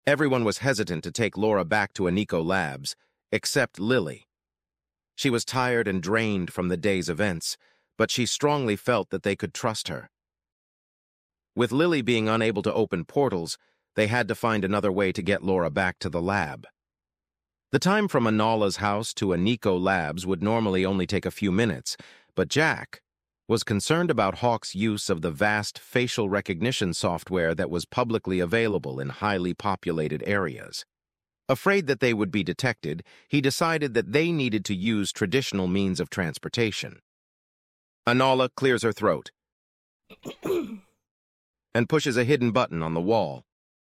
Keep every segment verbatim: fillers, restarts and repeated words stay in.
Everyone was hesitant to take Laura back to Aniko Labs, except Lily. She was tired and drained from the day's events, but she strongly felt that they could trust her. With Lily being unable to open portals, they had to find another way to get Laura back to the lab. The time from Anala's house to Aniko Labs would normally only take a few minutes, but Jack was concerned about Hawk's use of the vast facial recognition software that was publicly available in highly populated areas. Afraid that they would be detected, he decided that they needed to use traditional means of transportation. Anala clears her throat and pushes a hidden button on the wall.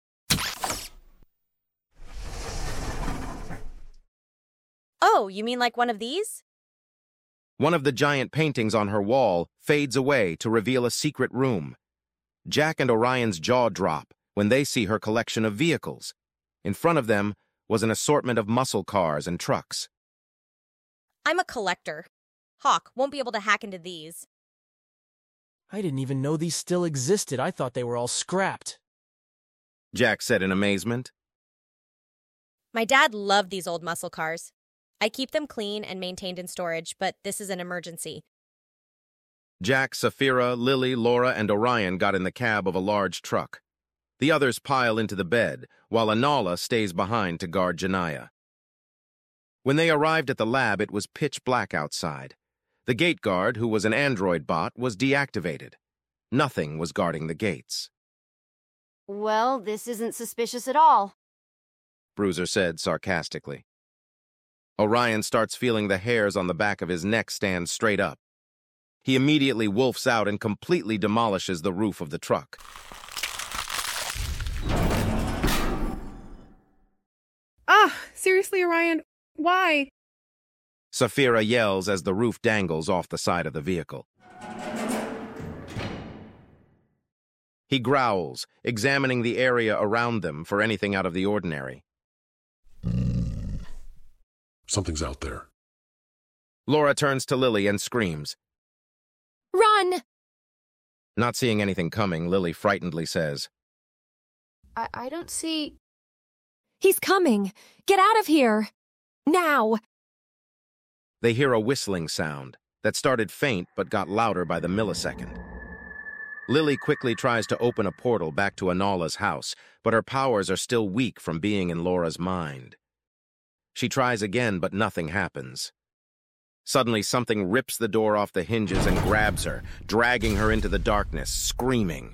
Oh, you mean like one of these? One of the giant paintings on her wall fades away to reveal a secret room. Jack and Orion's jaw drop when they see her collection of vehicles. In front of them was an assortment of muscle cars and trucks. I'm a collector. Hawk won't be able to hack into these. I didn't even know these still existed. I thought they were all scrapped. Jack said in amazement. My dad loved these old muscle cars. I keep them clean and maintained in storage, but this is an emergency. Jack, Saphira, Lily, Laura, and Orion got in the cab of a large truck. The others pile into the bed, while Anala stays behind to guard Janaya. When they arrived at the lab, it was pitch black outside. The gate guard, who was an android bot, was deactivated. Nothing was guarding the gates. Well, this isn't suspicious at all, Bruiser said sarcastically. Orion starts feeling the hairs on the back of his neck stand straight up. He immediately wolfs out and completely demolishes the roof of the truck. Ah, seriously, Orion, why? Saphira yells as the roof dangles off the side of the vehicle. He growls, examining the area around them for anything out of the ordinary. Something's out there. Laura turns to Lily and screams. Run! Not seeing anything coming, Lily frightenedly says, I, I don't see... He's coming! Get out of here! Now! They hear a whistling sound that started faint but got louder by the millisecond. Lily quickly tries to open a portal back to Anala's house, but her powers are still weak from being in Laura's mind. She tries again, but nothing happens. Suddenly, something rips the door off the hinges and grabs her, dragging her into the darkness, screaming.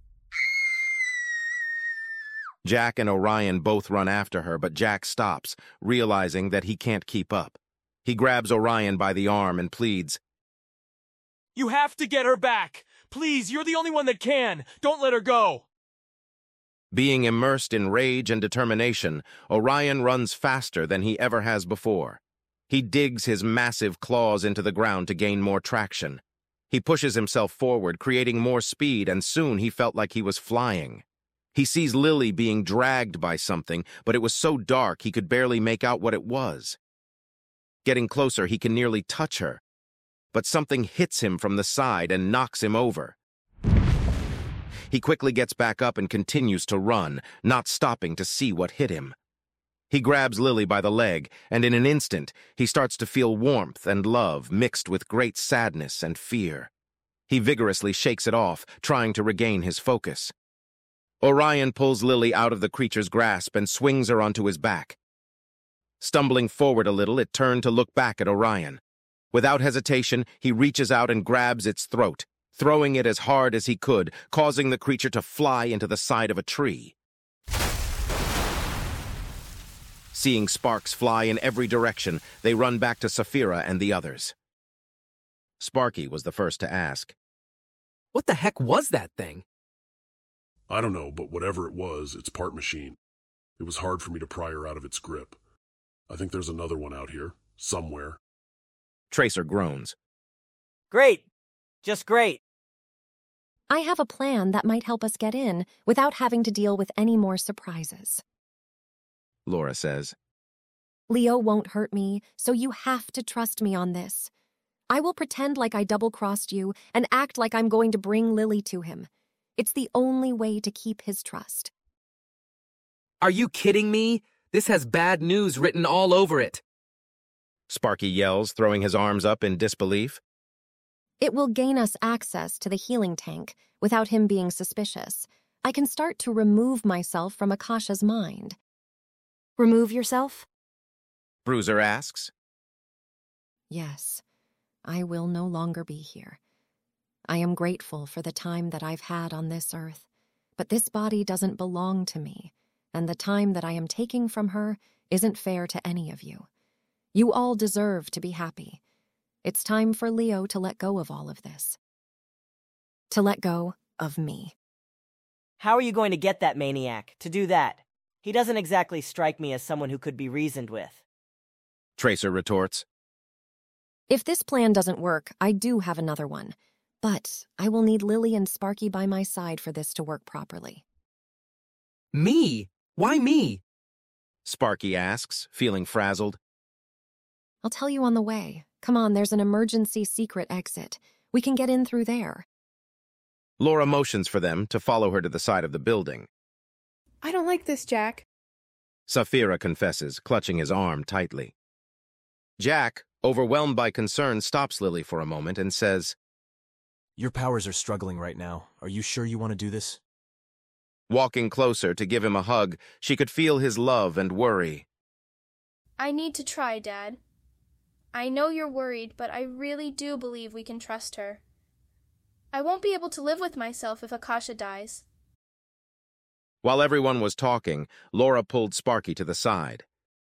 Jack and Orion both run after her, but Jack stops, realizing that he can't keep up. He grabs Orion by the arm and pleads, You have to get her back! Please, you're the only one that can! Don't let her go! Being immersed in rage and determination, Orion runs faster than he ever has before. He digs his massive claws into the ground to gain more traction. He pushes himself forward, creating more speed, and soon he felt like he was flying. He sees Lily being dragged by something, but it was so dark he could barely make out what it was. Getting closer, he can nearly touch her, but something hits him from the side and knocks him over. He quickly gets back up and continues to run, not stopping to see what hit him. He grabs Lily by the leg, and in an instant, he starts to feel warmth and love mixed with great sadness and fear. He vigorously shakes it off, trying to regain his focus. Orion pulls Lily out of the creature's grasp and swings her onto his back. Stumbling forward a little, it turned to look back at Orion. Without hesitation, he reaches out and grabs its throat, throwing it as hard as he could, causing the creature to fly into the side of a tree. Seeing sparks fly in every direction, they run back to Saphira and the others. Sparky was the first to ask, What the heck was that thing? I don't know, but whatever it was, it's part machine. It was hard for me to pry her out of its grip. I think there's another one out here, somewhere. Tracer groans. Great. Just great. I have a plan that might help us get in without having to deal with any more surprises. Laura says. Leo won't hurt me, so you have to trust me on this. I will pretend like I double-crossed you and act like I'm going to bring Lily to him. It's the only way to keep his trust. Are you kidding me? This has bad news written all over it. Sparky yells, throwing his arms up in disbelief. It will gain us access to the healing tank without him being suspicious. I can start to remove myself from Akasha's mind. Remove yourself? Bruiser asks. Yes, I will no longer be here. I am grateful for the time that I've had on this earth, but this body doesn't belong to me, and the time that I am taking from her isn't fair to any of you. You all deserve to be happy. It's time for Leo to let go of all of this. To let go of me. How are you going to get that maniac to do that? He doesn't exactly strike me as someone who could be reasoned with. Tracer retorts. If this plan doesn't work, I do have another one. But I will need Lily and Sparky by my side for this to work properly. Me? Why me? Sparky asks, feeling frazzled. I'll tell you on the way. Come on, there's an emergency secret exit. We can get in through there. Laura motions for them to follow her to the side of the building. I don't like this, Jack. Saphira confesses, clutching his arm tightly. Jack, overwhelmed by concern, stops Lily for a moment and says, Your powers are struggling right now. Are you sure you want to do this? Walking closer to give him a hug, she could feel his love and worry. I need to try, Dad. I know you're worried, but I really do believe we can trust her. I won't be able to live with myself if Akasha dies. While everyone was talking, Laura pulled Sparky to the side.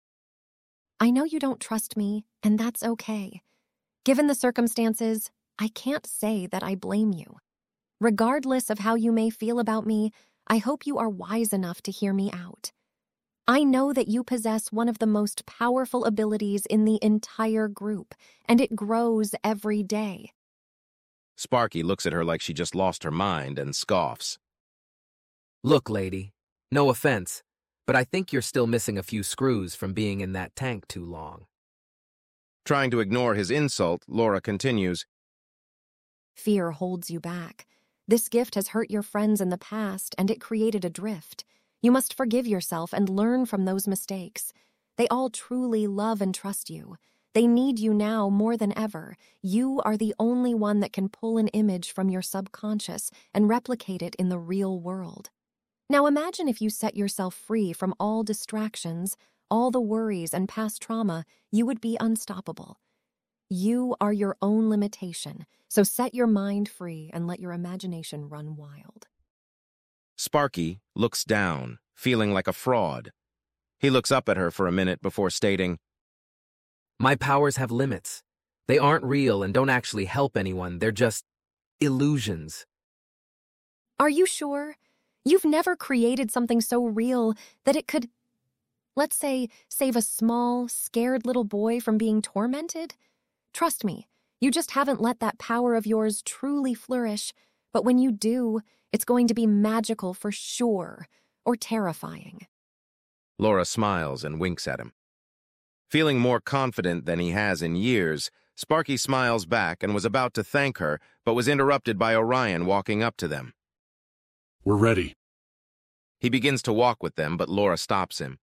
I know you don't trust me, and that's okay. Given the circumstances, I can't say that I blame you. Regardless of how you may feel about me, I hope you are wise enough to hear me out. I know that you possess one of the most powerful abilities in the entire group, and it grows every day. Sparky looks at her like she just lost her mind and scoffs. Look, lady, no offense, but I think you're still missing a few screws from being in that tank too long. Trying to ignore his insult, Laura continues. Fear holds you back. This gift has hurt your friends in the past, and it created a drift. You must forgive yourself and learn from those mistakes. They all truly love and trust you. They need you now more than ever. You are the only one that can pull an image from your subconscious and replicate it in the real world. Now imagine if you set yourself free from all distractions, all the worries and past trauma, you would be unstoppable. You are your own limitation, so set your mind free and let your imagination run wild. Sparky looks down, feeling like a fraud. He looks up at her for a minute before stating, My powers have limits. They aren't real and don't actually help anyone. They're just illusions. Are you sure? You've never created something so real that it could, let's say, save a small, scared little boy from being tormented? Trust me, you just haven't let that power of yours truly flourish, but when you do, it's going to be magical for sure, or terrifying. Laura smiles and winks at him. Feeling more confident than he has in years, Sparky smiles back and was about to thank her, but was interrupted by Orion walking up to them. We're ready. He begins to walk with them, but Laura stops him.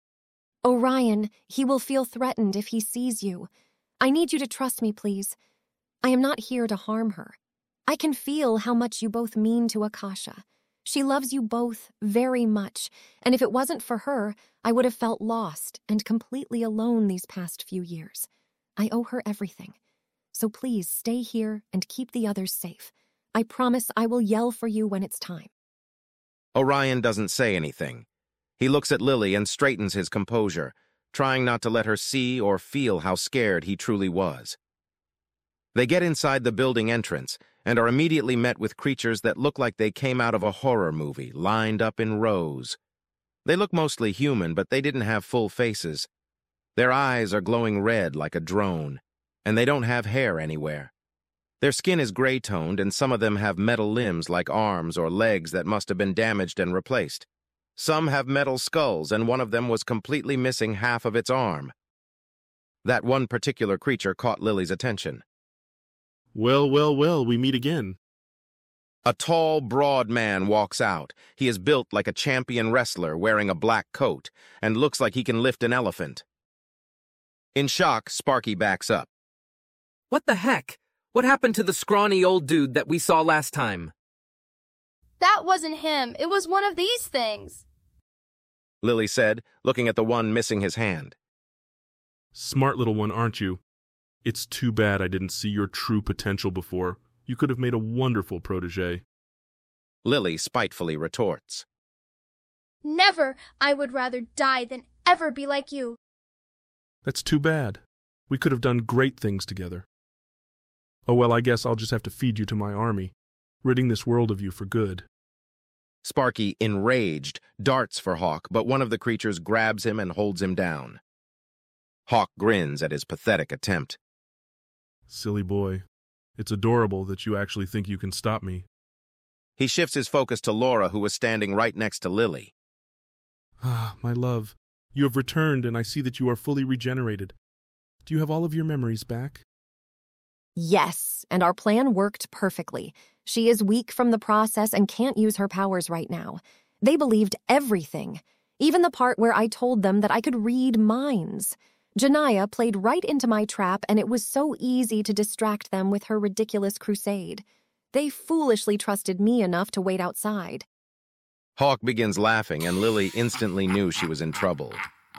Orion, he will feel threatened if he sees you. I need you to trust me, please. I am not here to harm her. I can feel how much you both mean to Akasha. She loves you both very much, and if it wasn't for her, I would have felt lost and completely alone these past few years. I owe her everything. So please stay here and keep the others safe. I promise I will yell for you when it's time. Orion doesn't say anything. He looks at Lily and straightens his composure, trying not to let her see or feel how scared he truly was. They get inside the building entrance and are immediately met with creatures that look like they came out of a horror movie, lined up in rows. They look mostly human, but they didn't have full faces. Their eyes are glowing red like a drone, and they don't have hair anywhere. Their skin is gray-toned, and some of them have metal limbs like arms or legs that must have been damaged and replaced. Some have metal skulls, and one of them was completely missing half of its arm. That one particular creature caught Lily's attention. Well, well, well, we meet again. A tall, broad man walks out. He is built like a champion wrestler wearing a black coat and looks like he can lift an elephant. In shock, Sparky backs up. What the heck? What happened to the scrawny old dude that we saw last time? That wasn't him. It was one of these things. Lily said, looking at the one missing his hand. Smart little one, aren't you? It's too bad I didn't see your true potential before. You could have made a wonderful protege. Lily spitefully retorts. Never! I would rather die than ever be like you. That's too bad. We could have done great things together. Oh well, I guess I'll just have to feed you to my army, ridding this world of you for good. Sparky, enraged, darts for Hawk, but one of the creatures grabs him and holds him down. Hawk grins at his pathetic attempt. Silly boy. It's adorable that you actually think you can stop me. He shifts his focus to Laura, who was standing right next to Lily. Ah, my love. You have returned, and I see that you are fully regenerated. Do you have all of your memories back? Yes, and our plan worked perfectly. She is weak from the process and can't use her powers right now. They believed everything, even the part where I told them that I could read minds. Janaya played right into my trap, and it was so easy to distract them with her ridiculous crusade. They foolishly trusted me enough to wait outside. Hawk begins laughing, and Lily instantly knew she was in trouble.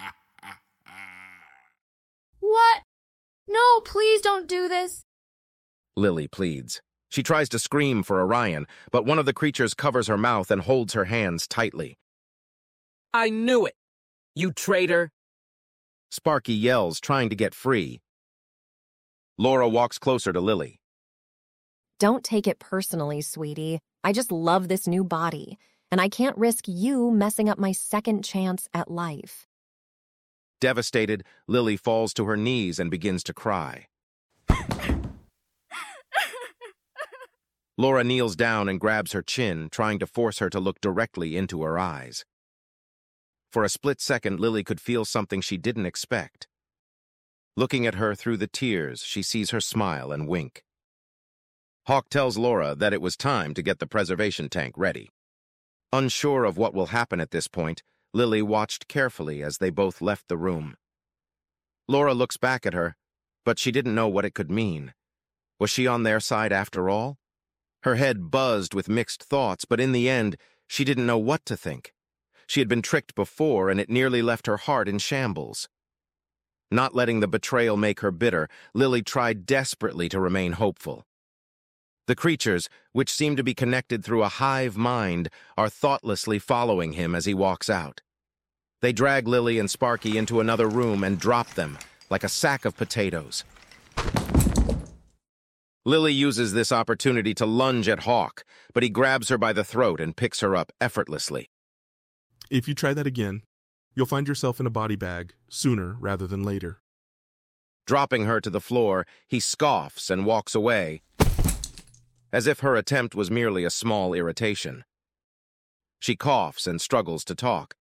What? No, please don't do this. Lily pleads. She tries to scream for Orion, but one of the creatures covers her mouth and holds her hands tightly. I knew it! You traitor! Sparky yells, trying to get free. Laura walks closer to Lily. Don't take it personally, sweetie. I just love this new body, and I can't risk you messing up my second chance at life. Devastated, Lily falls to her knees and begins to cry. Laura kneels down and grabs her chin, trying to force her to look directly into her eyes. For a split second, Lily could feel something she didn't expect. Looking at her through the tears, she sees her smile and wink. Hawk tells Laura that it was time to get the preservation tank ready. Unsure of what will happen at this point, Lily watched carefully as they both left the room. Laura looks back at her, but she didn't know what it could mean. Was she on their side after all? Her head buzzed with mixed thoughts, but in the end, she didn't know what to think. She had been tricked before, and it nearly left her heart in shambles. Not letting the betrayal make her bitter, Lily tried desperately to remain hopeful. The creatures, which seem to be connected through a hive mind, are thoughtlessly following him as he walks out. They drag Lily and Sparky into another room and drop them, like a sack of potatoes. Lily uses this opportunity to lunge at Hawk, but he grabs her by the throat and picks her up effortlessly. If you try that again, you'll find yourself in a body bag, sooner rather than later. Dropping her to the floor, he scoffs and walks away, as if her attempt was merely a small irritation. She coughs and struggles to talk.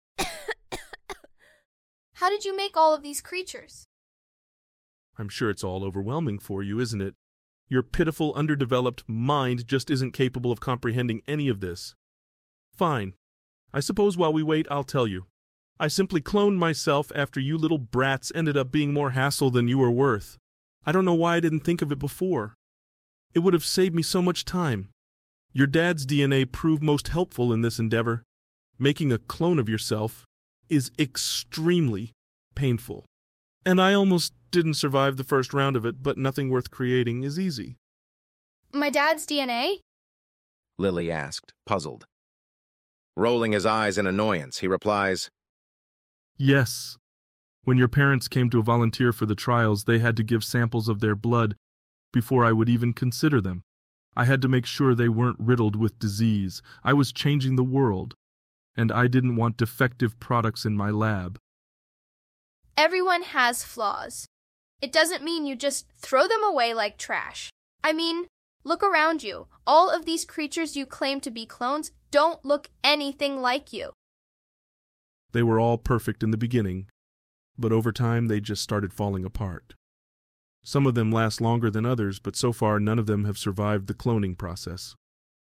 How did you make all of these creatures? I'm sure it's all overwhelming for you, isn't it? Your pitiful, underdeveloped mind just isn't capable of comprehending any of this. Fine. I suppose while we wait, I'll tell you. I simply cloned myself after you little brats ended up being more hassle than you were worth. I don't know why I didn't think of it before. It would have saved me so much time. Your dad's D N A proved most helpful in this endeavor. Making a clone of yourself is extremely painful. And I almost didn't survive the first round of it, but nothing worth creating is easy. My dad's D N A? Lily asked, puzzled. Rolling his eyes in annoyance, he replies, Yes. When your parents came to volunteer for the trials, they had to give samples of their blood before I would even consider them. I had to make sure they weren't riddled with disease. I was changing the world, and I didn't want defective products in my lab. Everyone has flaws. It doesn't mean you just throw them away like trash. I mean, look around you. All of these creatures you claim to be clones don't look anything like you. They were all perfect in the beginning, but over time they just started falling apart. Some of them last longer than others, but so far none of them have survived the cloning process.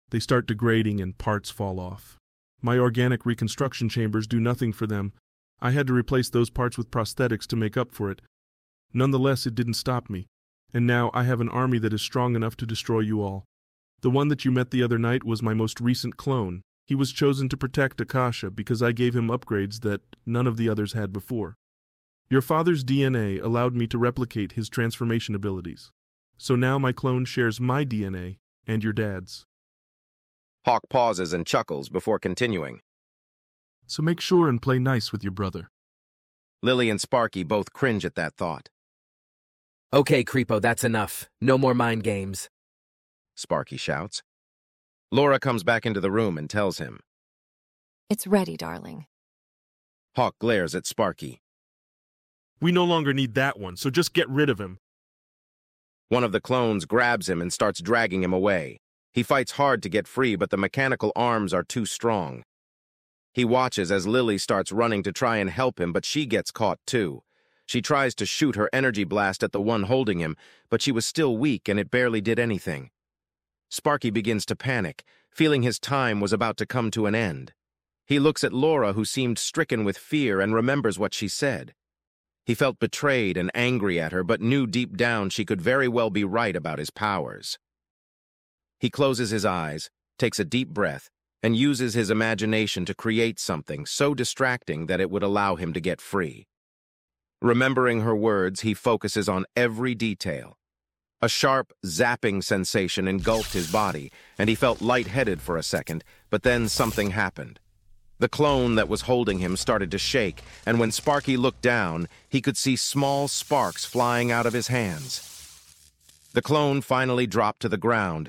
They start degrading and parts fall off. My organic reconstruction chambers do nothing for them. I had to replace those parts with prosthetics to make up for it. Nonetheless, it didn't stop me, and now I have an army that is strong enough to destroy you all. The one that you met the other night was my most recent clone. He was chosen to protect Akasha because I gave him upgrades that none of the others had before. Your father's D N A allowed me to replicate his transformation abilities. So now my clone shares my D N A and your dad's. Hawk pauses and chuckles before continuing. So make sure and play nice with your brother. Lily and Sparky both cringe at that thought. Okay, Creepo, that's enough. No more mind games. Sparky shouts. Laura comes back into the room and tells him. It's ready, darling. Hawk glares at Sparky. We no longer need that one, so just get rid of him. One of the clones grabs him and starts dragging him away. He fights hard to get free, but the mechanical arms are too strong. He watches as Lily starts running to try and help him, but she gets caught too. She tries to shoot her energy blast at the one holding him, but she was still weak and it barely did anything. Sparky begins to panic, feeling his time was about to come to an end. He looks at Laura, who seemed stricken with fear, and remembers what she said. He felt betrayed and angry at her, but knew deep down she could very well be right about his powers. He closes his eyes, takes a deep breath, and uses his imagination to create something so distracting that it would allow him to get free. Remembering her words, he focuses on every detail. A sharp, zapping sensation engulfed his body, and he felt lightheaded for a second, but then something happened. The clone that was holding him started to shake, and when Sparky looked down, he could see small sparks flying out of his hands. The clone finally dropped to the ground,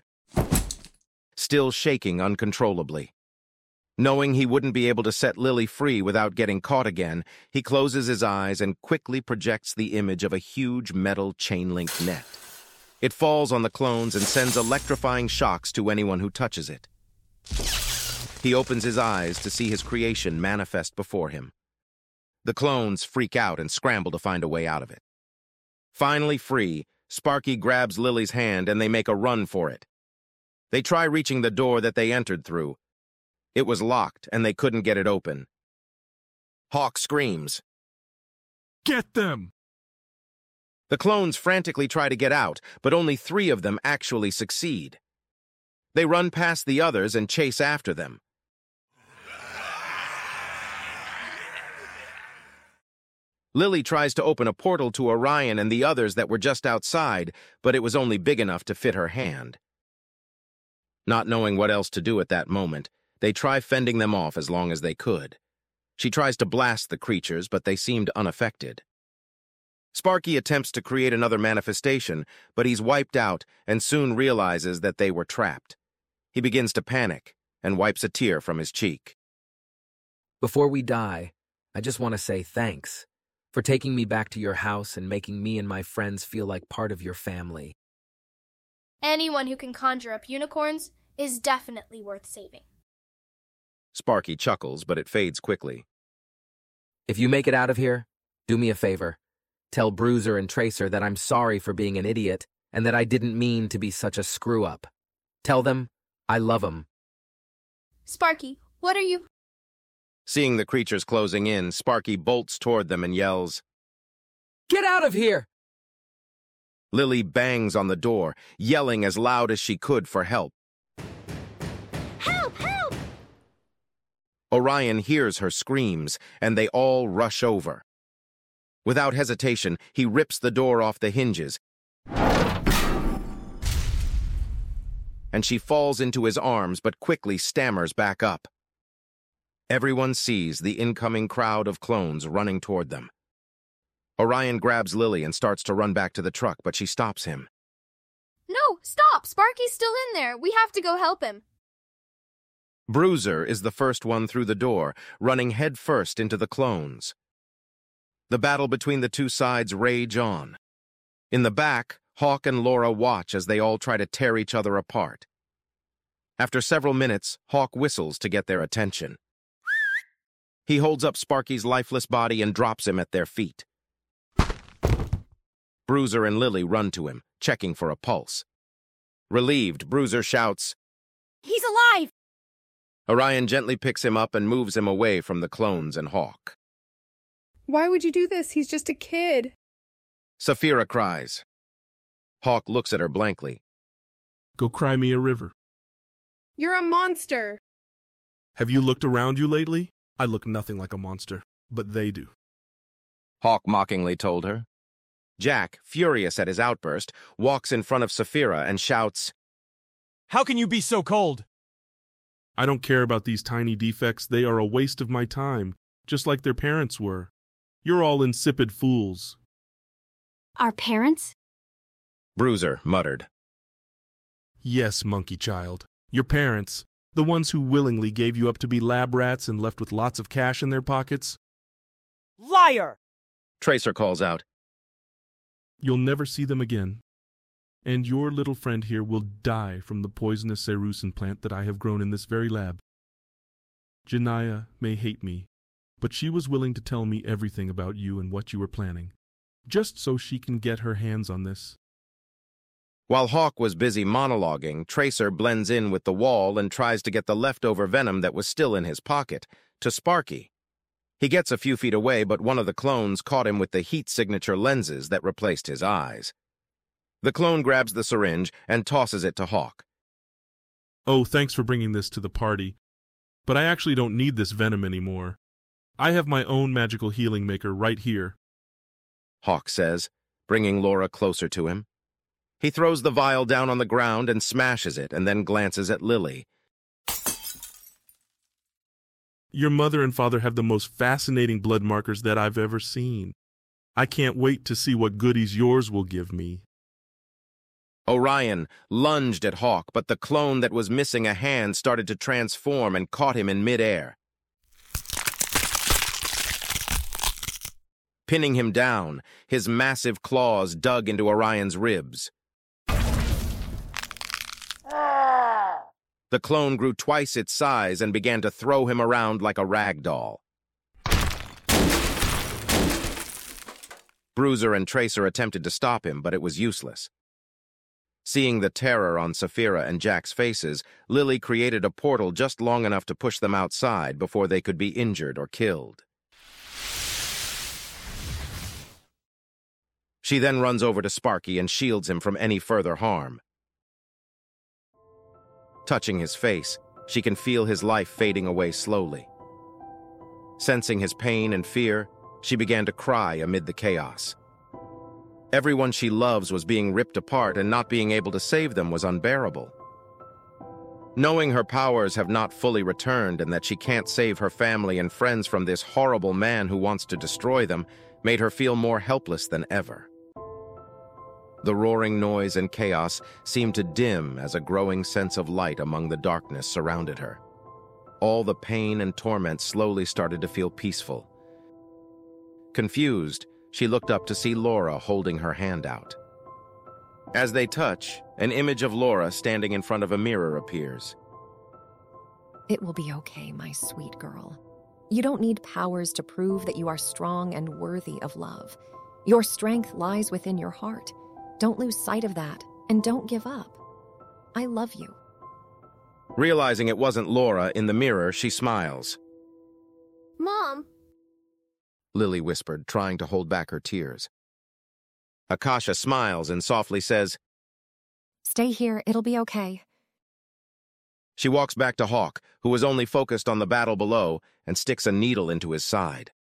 still shaking uncontrollably. Knowing he wouldn't be able to set Lily free without getting caught again, he closes his eyes and quickly projects the image of a huge metal chain-link net. It falls on the clones and sends electrifying shocks to anyone who touches it. He opens his eyes to see his creation manifest before him. The clones freak out and scramble to find a way out of it. Finally free, Sparky grabs Lily's hand and they make a run for it. They try reaching the door that they entered through. It was locked and they couldn't get it open. Hawk screams. Get them! The clones frantically try to get out, but only three of them actually succeed. They run past the others and chase after them. Lily tries to open a portal to Orion and the others that were just outside, but it was only big enough to fit her hand. Not knowing what else to do at that moment, they try fending them off as long as they could. She tries to blast the creatures, but they seemed unaffected. Sparky attempts to create another manifestation, but he's wiped out and soon realizes that they were trapped. He begins to panic and wipes a tear from his cheek. Before we die, I just want to say thanks for taking me back to your house and making me and my friends feel like part of your family. Anyone who can conjure up unicorns is definitely worth saving. Sparky chuckles, but it fades quickly. If you make it out of here, do me a favor. Tell Bruiser and Tracer that I'm sorry for being an idiot and that I didn't mean to be such a screw-up. Tell them I love them. Sparky, what are you... Seeing the creatures closing in, Sparky bolts toward them and yells, Get out of here! Lily bangs on the door, yelling as loud as she could for help. Help! Help! Orion hears her screams, and they all rush over. Without hesitation, he rips the door off the hinges, and she falls into his arms but quickly stammers back up. Everyone sees the incoming crowd of clones running toward them. Orion grabs Lily and starts to run back to the truck, but she stops him. No, stop! Sparky's still in there. We have to go help him. Bruiser is the first one through the door, running headfirst into the clones. The battle between the two sides rage on. In the back, Hawk and Laura watch as they all try to tear each other apart. After several minutes, Hawk whistles to get their attention. He holds up Sparky's lifeless body and drops him at their feet. Bruiser and Lily run to him, checking for a pulse. Relieved, Bruiser shouts, He's alive! Orion gently picks him up and moves him away from the clones and Hawk. Why would you do this? He's just a kid. Saphira cries. Hawk looks at her blankly. Go cry me a river. You're a monster. Have you looked around you lately? I look nothing like a monster, but they do. Hawk mockingly told her. Jack, furious at his outburst, walks in front of Saphira and shouts, How can you be so cold? I don't care about these tiny defects. They are a waste of my time, just like their parents were. You're all insipid fools. Our parents? Bruiser muttered. Yes, monkey child. Your parents, the ones who willingly gave you up to be lab rats and left with lots of cash in their pockets. Liar! Tracer calls out. You'll never see them again. And your little friend here will die from the poisonous Cerusin plant that I have grown in this very lab. Janaya may hate me, but she was willing to tell me everything about you and what you were planning, just so she can get her hands on this. While Hawk was busy monologuing, Tracer blends in with the wall and tries to get the leftover venom that was still in his pocket to Sparky. He gets a few feet away, but one of the clones caught him with the heat signature lenses that replaced his eyes. The clone grabs the syringe and tosses it to Hawk. Oh, thanks for bringing this to the party. But I actually don't need this venom anymore. I have my own magical healing maker right here. Hawk says, bringing Laura closer to him. He throws the vial down on the ground and smashes it, and then glances at Lily. Your mother and father have the most fascinating blood markers that I've ever seen. I can't wait to see what goodies yours will give me. Orion lunged at Hawk, but the clone that was missing a hand started to transform and caught him in midair. Pinning him down, his massive claws dug into Orion's ribs. The clone grew twice its size and began to throw him around like a rag doll. Bruiser and Tracer attempted to stop him, but it was useless. Seeing the terror on Saphira and Jack's faces, Lily created a portal just long enough to push them outside before they could be injured or killed. She then runs over to Sparky and shields him from any further harm. Touching his face, she can feel his life fading away slowly. Sensing his pain and fear, she began to cry amid the chaos. Everyone she loves was being ripped apart, and not being able to save them was unbearable. Knowing her powers have not fully returned and that she can't save her family and friends from this horrible man who wants to destroy them made her feel more helpless than ever. The roaring noise and chaos seemed to dim as a growing sense of light among the darkness surrounded her. All the pain and torment slowly started to feel peaceful. Confused, she looked up to see Laura holding her hand out. As they touch, an image of Laura standing in front of a mirror appears. It will be okay, my sweet girl. You don't need powers to prove that you are strong and worthy of love. Your strength lies within your heart. Don't lose sight of that, and don't give up. I love you. Realizing it wasn't Laura in the mirror, she smiles. Mom. Lily whispered, trying to hold back her tears. Akasha smiles and softly says, Stay here, it'll be okay. She walks back to Hawk, who was only focused on the battle below, and sticks a needle into his side.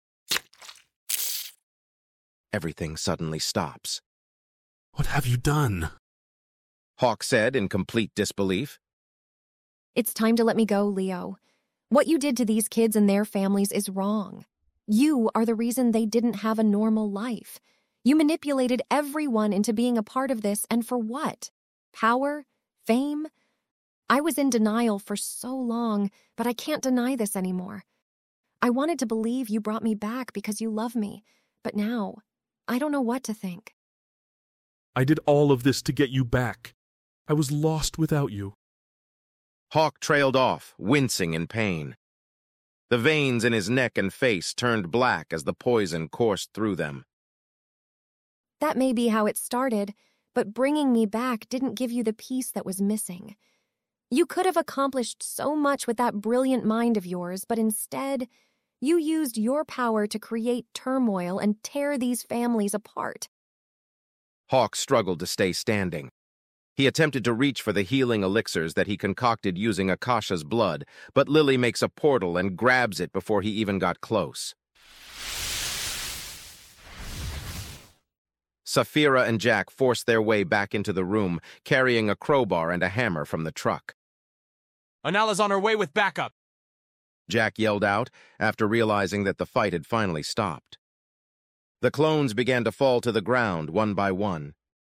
Everything suddenly stops. What have you done? Hawk said in complete disbelief. It's time to let me go, Leo. What you did to these kids and their families is wrong. You are the reason they didn't have a normal life. You manipulated everyone into being a part of this, and for what? Power? Fame? I was in denial for so long, but I can't deny this anymore. I wanted to believe you brought me back because you love me, but now, I don't know what to think. I did all of this to get you back. I was lost without you. Hawk trailed off, wincing in pain. The veins in his neck and face turned black as the poison coursed through them. That may be how it started, but bringing me back didn't give you the peace that was missing. You could have accomplished so much with that brilliant mind of yours, but instead, you used your power to create turmoil and tear these families apart. Hawk struggled to stay standing. He attempted to reach for the healing elixirs that he concocted using Akasha's blood, but Lily makes a portal and grabs it before he even got close. Saphira and Jack force their way back into the room, carrying a crowbar and a hammer from the truck. Anala's on her way with backup. Jack yelled out after realizing that the fight had finally stopped. The clones began to fall to the ground one by one.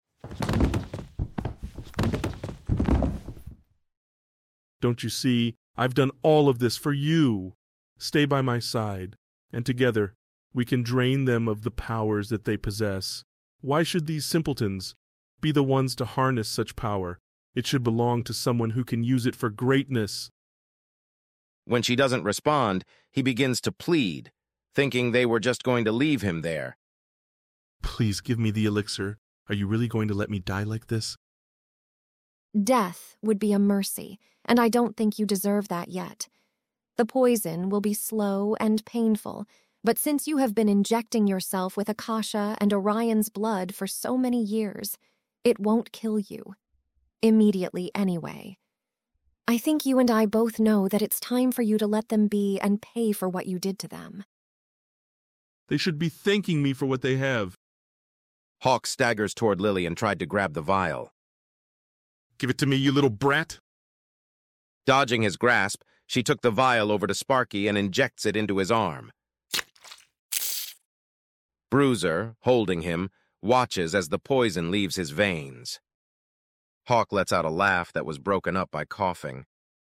Don't you see? I've done all of this for you. Stay by my side, and together we can drain them of the powers that they possess. Why should these simpletons be the ones to harness such power? It should belong to someone who can use it for greatness. When she doesn't respond, he begins to plead, thinking they were just going to leave him there. Please give me the elixir. Are you really going to let me die like this? Death would be a mercy, and I don't think you deserve that yet. The poison will be slow and painful, but since you have been injecting yourself with Akasha and Orion's blood for so many years, it won't kill you. Immediately, anyway. I think you and I both know that it's time for you to let them be and pay for what you did to them. They should be thanking me for what they have. Hawk staggers toward Lily and tried to grab the vial. Give it to me, you little brat. Dodging his grasp, she took the vial over to Sparky and injects it into his arm. Bruiser, holding him, watches as the poison leaves his veins. Hawk lets out a laugh that was broken up by coughing.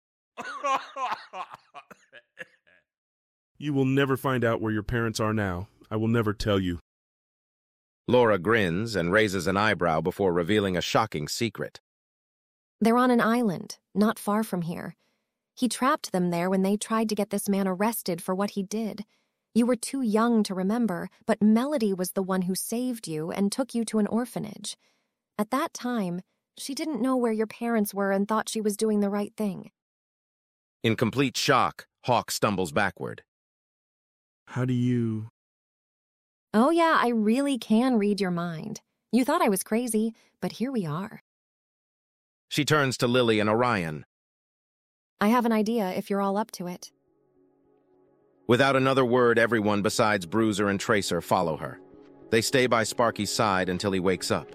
You will never find out where your parents are now. I will never tell you. Laura grins and raises an eyebrow before revealing a shocking secret. They're on an island, not far from here. He trapped them there when they tried to get this man arrested for what he did. You were too young to remember, but Melody was the one who saved you and took you to an orphanage. At that time, she didn't know where your parents were and thought she was doing the right thing. In complete shock, Hawk stumbles backward. How do you... Oh yeah, I really can read your mind. You thought I was crazy, but here we are. She turns to Lily and Orion. I have an idea if you're all up to it. Without another word, everyone besides Bruiser and Tracer follow her. They stay by Sparky's side until he wakes up.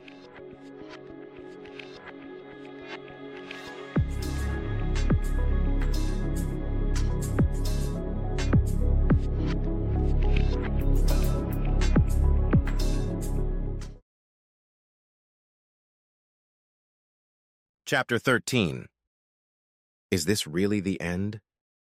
Chapter thirteen. Is this really the end?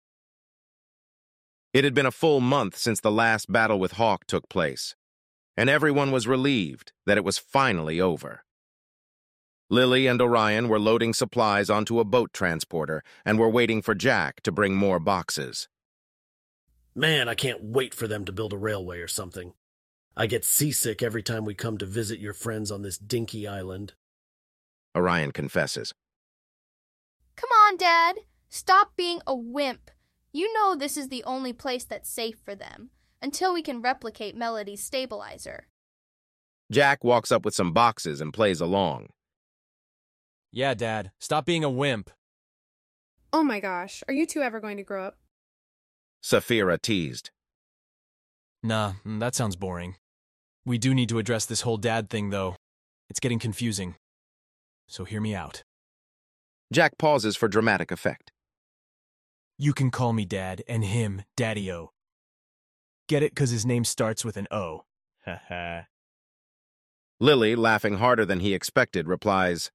It had been a full month since the last battle with Hawk took place, and everyone was relieved that it was finally over. Lily and Orion were loading supplies onto a boat transporter and were waiting for Jack to bring more boxes. Man, I can't wait for them to build a railway or something. I get seasick every time we come to visit your friends on this dinky island. Orion confesses. Come on, Dad. Stop being a wimp. You know this is the only place that's safe for them, until we can replicate Melody's stabilizer. Jack walks up with some boxes and plays along. Yeah, Dad. Stop being a wimp. Oh my gosh, are you two ever going to grow up? Saphira teased. Nah, that sounds boring. We do need to address this whole dad thing, though. It's getting confusing. So hear me out. Jack pauses for dramatic effect. You can call me Dad, and him Daddy-O. Get it? 'Cause his name starts with an O. Ha ha. Lily, laughing harder than he expected, replies,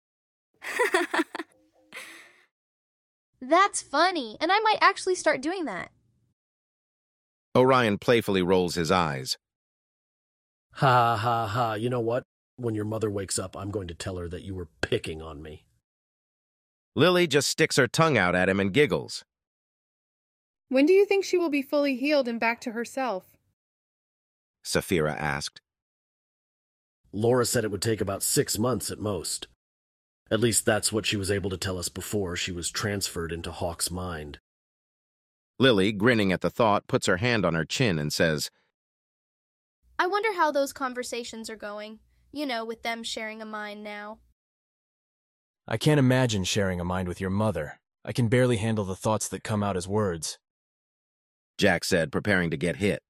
That's funny, and I might actually start doing that. Orion playfully rolls his eyes. Ha ha ha, you know what? When your mother wakes up, I'm going to tell her that you were picking on me. Lily just sticks her tongue out at him and giggles. When do you think she will be fully healed and back to herself? Saphira asked. Laura said it would take about six months at most. At least that's what she was able to tell us before she was transferred into Hawk's mind. Lily, grinning at the thought, puts her hand on her chin and says, I wonder how those conversations are going. You know, with them sharing a mind now. I can't imagine sharing a mind with your mother. I can barely handle the thoughts that come out as words. Jack said, preparing to get hit.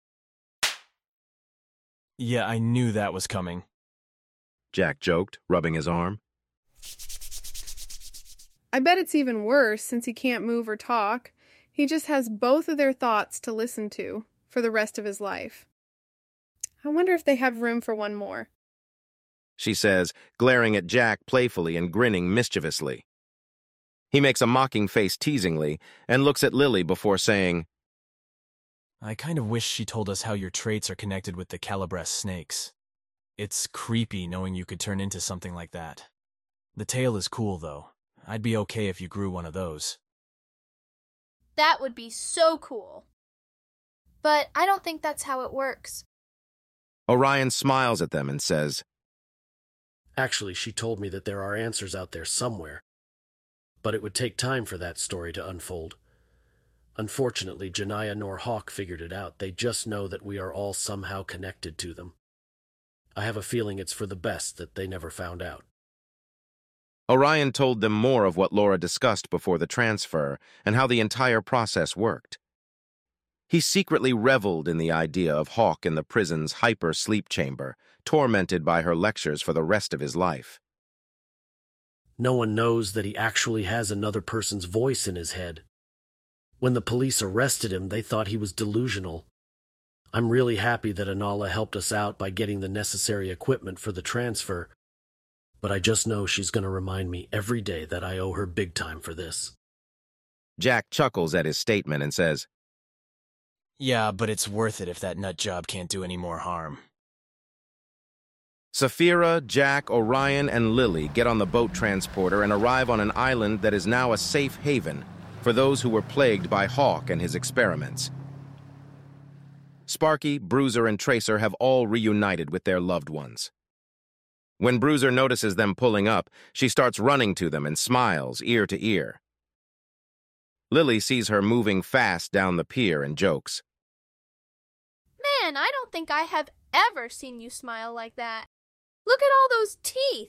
Yeah, I knew that was coming. Jack joked, rubbing his arm. I bet it's even worse since he can't move or talk. He just has both of their thoughts to listen to for the rest of his life. I wonder if they have room for one more. She says, glaring at Jack playfully and grinning mischievously. He makes a mocking face teasingly and looks at Lily before saying, I kind of wish she told us how your traits are connected with the Calabres snakes. It's creepy knowing you could turn into something like that. The tail is cool, though. I'd be okay if you grew one of those. That would be so cool. But I don't think that's how it works. Orion smiles at them and says, Actually, she told me that there are answers out there somewhere. But it would take time for that story to unfold. Unfortunately, Janiyah nor Hawk figured it out. They just know that we are all somehow connected to them. I have a feeling it's for the best that they never found out. Orion told them more of what Laura discussed before the transfer and how the entire process worked. He secretly reveled in the idea of Hawk in the prison's hyper-sleep chamber, tormented by her lectures for the rest of his life. No one knows that he actually has another person's voice in his head. When the police arrested him, they thought he was delusional. I'm really happy that Anala helped us out by getting the necessary equipment for the transfer, but I just know she's going to remind me every day that I owe her big time for this. Jack chuckles at his statement and says, Yeah, but it's worth it if that nut job can't do any more harm. Saphira, Jack, Orion, and Lily get on the boat transporter and arrive on an island that is now a safe haven for those who were plagued by Hawk and his experiments. Sparky, Bruiser, and Tracer have all reunited with their loved ones. When Bruiser notices them pulling up, she starts running to them and smiles ear to ear. Lily sees her moving fast down the pier and jokes. Man, I don't think I have ever seen you smile like that. Look at all those teeth.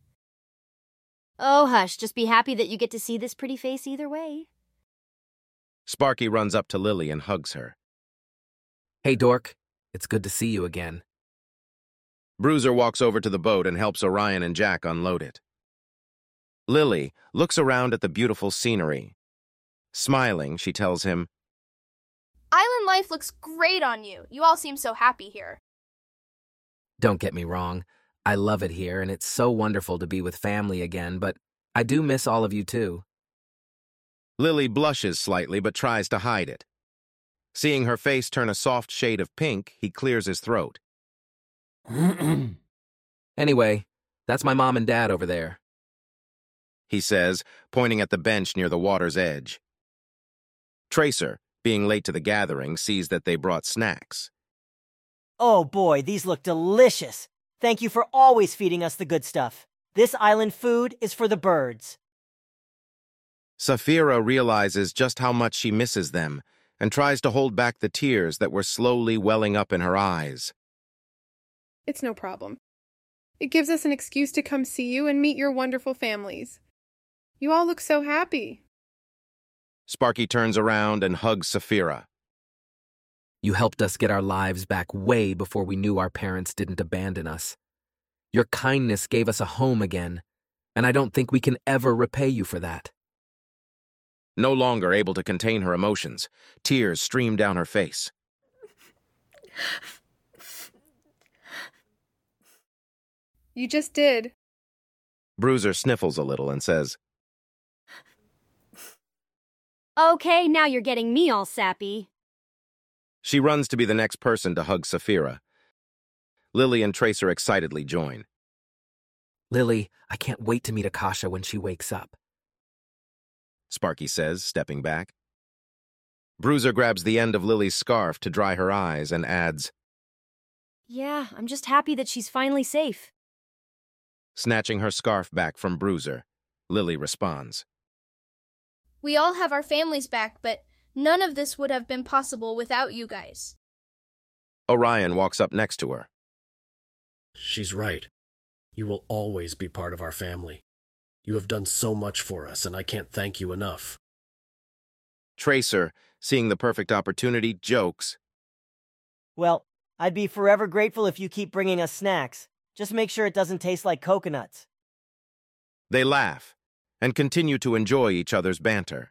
Oh, hush, just be happy that you get to see this pretty face either way. Sparky runs up to Lily and hugs her. Hey, Dork. It's good to see you again. Bruiser walks over to the boat and helps Orion and Jack unload it. Lily looks around at the beautiful scenery. Smiling, she tells him, Island life looks great on you. You all seem so happy here. Don't get me wrong. I love it here, and it's so wonderful to be with family again, but I do miss all of you too. Lily blushes slightly but tries to hide it. Seeing her face turn a soft shade of pink, he clears his throat. Anyway, that's my mom and dad over there, he says, pointing at the bench near the water's edge. Tracer, being late to the gathering, sees that they brought snacks. Oh boy, these look delicious. Thank you for always feeding us the good stuff. This island food is for the birds. Saphira realizes just how much she misses them and tries to hold back the tears that were slowly welling up in her eyes. It's no problem. It gives us an excuse to come see you and meet your wonderful families. You all look so happy. Sparky turns around and hugs Saphira. You helped us get our lives back way before we knew our parents didn't abandon us. Your kindness gave us a home again, and I don't think we can ever repay you for that. No longer able to contain her emotions, tears stream down her face. You just did. Bruiser sniffles a little and says, Okay, now you're getting me all sappy. She runs to be the next person to hug Saphira. Lily and Tracer excitedly join. Lily, I can't wait to meet Akasha when she wakes up, Sparky says, stepping back. Bruiser grabs the end of Lily's scarf to dry her eyes and adds, Yeah, I'm just happy that she's finally safe. Snatching her scarf back from Bruiser, Lily responds. We all have our families back, but none of this would have been possible without you guys. Orion walks up next to her. She's right. You will always be part of our family. You have done so much for us, and I can't thank you enough. Tracer, seeing the perfect opportunity, jokes. Well, I'd be forever grateful if you keep bringing us snacks. Just make sure it doesn't taste like coconuts. They laugh and continue to enjoy each other's banter.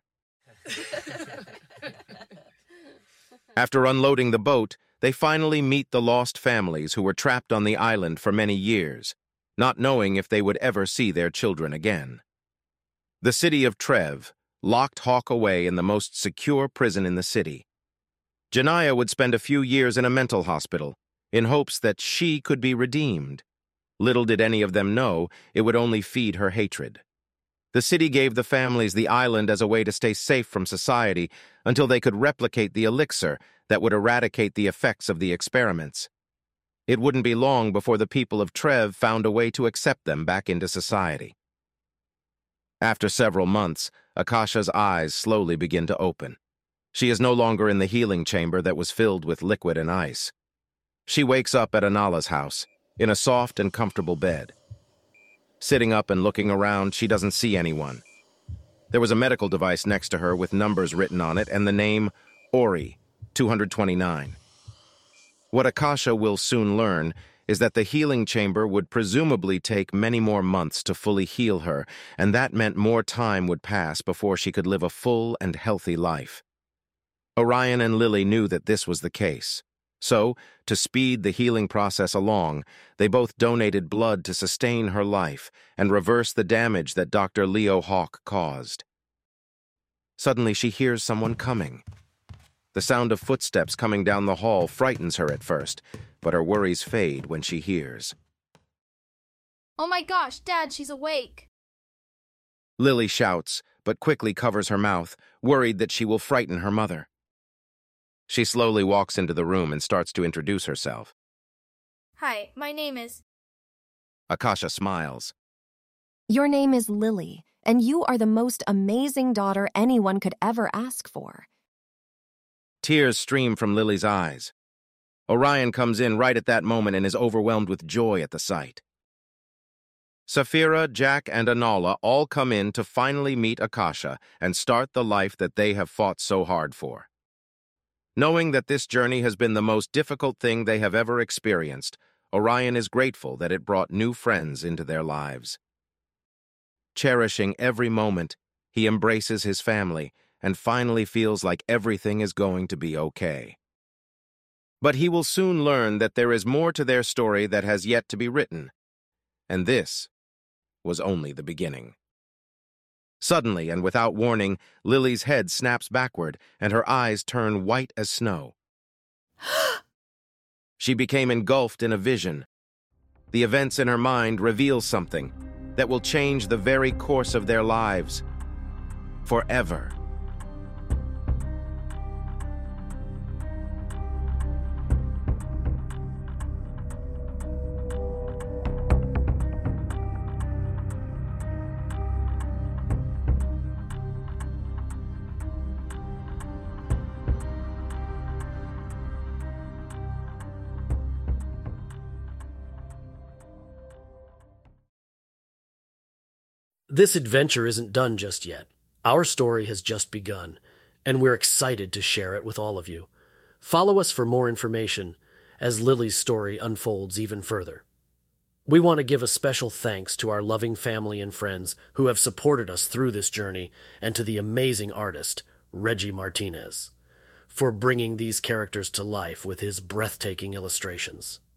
After unloading the boat, they finally meet the lost families who were trapped on the island for many years, not knowing if they would ever see their children again. The city of Trev locked Hawk away in the most secure prison in the city. Janaya would spend a few years in a mental hospital in hopes that she could be redeemed. Little did any of them know it would only feed her hatred. The city gave the families the island as a way to stay safe from society until they could replicate the elixir that would eradicate the effects of the experiments. It wouldn't be long before the people of Trev found a way to accept them back into society. After several months, Akasha's eyes slowly begin to open. She is no longer in the healing chamber that was filled with liquid and ice. She wakes up at Anala's house, in a soft and comfortable bed. Sitting up and looking around, she doesn't see anyone. There was a medical device next to her with numbers written on it and the name Ori, two hundred twenty-nine. What Akasha will soon learn is that the healing chamber would presumably take many more months to fully heal her, and that meant more time would pass before she could live a full and healthy life. Orion and Lily knew that this was the case. So, to speed the healing process along, they both donated blood to sustain her life and reverse the damage that Doctor Leo Hawk caused. Suddenly she hears someone coming. The sound of footsteps coming down the hall frightens her at first, but her worries fade when she hears. Oh my gosh, Dad, she's awake. Lily shouts, but quickly covers her mouth, worried that she will frighten her mother. She slowly walks into the room and starts to introduce herself. Hi, my name is... Akasha smiles. Your name is Lily, and you are the most amazing daughter anyone could ever ask for. Tears stream from Lily's eyes. Orion comes in right at that moment and is overwhelmed with joy at the sight. Saphira, Jack, and Anala all come in to finally meet Akasha and start the life that they have fought so hard for. Knowing that this journey has been the most difficult thing they have ever experienced, Orion is grateful that it brought new friends into their lives. Cherishing every moment, he embraces his family and finally feels like everything is going to be okay. But he will soon learn that there is more to their story that has yet to be written, and this was only the beginning. Suddenly, and without warning, Lily's head snaps backward, and her eyes turn white as snow. She became engulfed in a vision. The events in her mind reveal something that will change the very course of their lives forever. This adventure isn't done just yet. Our story has just begun, and we're excited to share it with all of you. Follow us for more information as Lily's story unfolds even further. We want to give a special thanks to our loving family and friends who have supported us through this journey, and to the amazing artist, Reggie Martinez, for bringing these characters to life with his breathtaking illustrations.